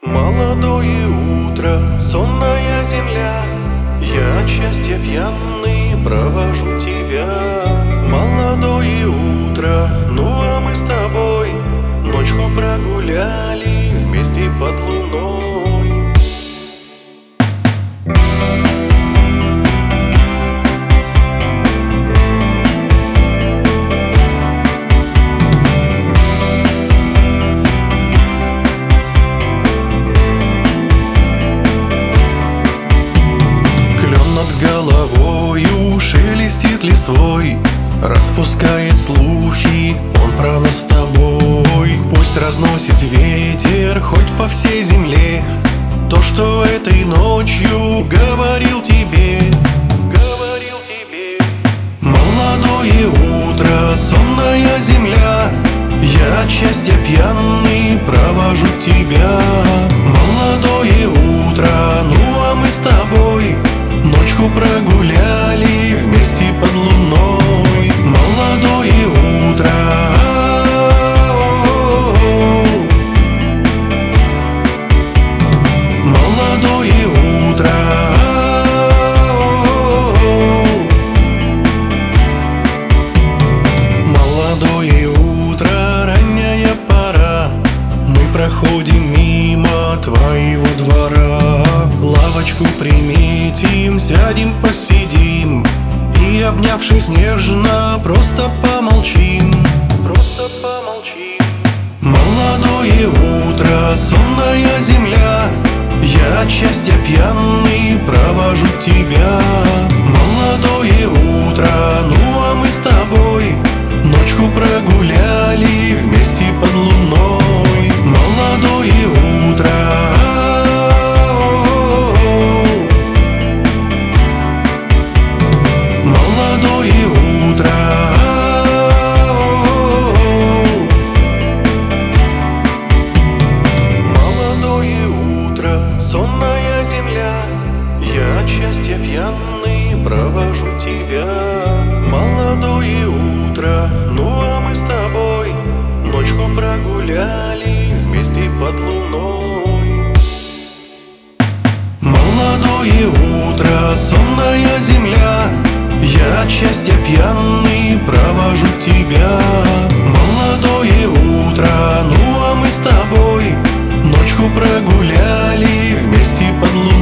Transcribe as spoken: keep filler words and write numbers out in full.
Молодое утро, сонная земля, я от счастья пьяный провожу тебя. Молодое утро, ну а мы с тобой ночку прогуляли вместе под луной. Головою шелестит листвой, распускает слухи он про нас с тобой. Пусть разносит ветер хоть по всей земле то, что этой ночью говорил тебе, говорил тебе. Молодое утро, сонная земля, я от счастья пьяный провожу тебя. Молодое утро, ну а мы с тобой ночку прогуляли вместе под луной. Молодое утро, молодое утро, молодое утро, ранняя пора, мы проходим мимо твоего двора. Лавочку приметим, сядем, посидим и, обнявшись нежно, просто помолчим, просто помолчим. Молодое утро, сонная земля, я от счастья пьяный провожу тебя. Молодое утро, ну а мы с тобой ночку прогуляли вместе под луной. Молодое утро, сонная земля, я от счастья пьяный провожу тебя. Молодое утро, ну а мы с тобой ночку прогуляли вместе под луной. Молодое утро, сонная земля, я от счастья пьяный провожу тебя. Молодое утро, ну а мы с тобой ночку прогуляли вместе под луной.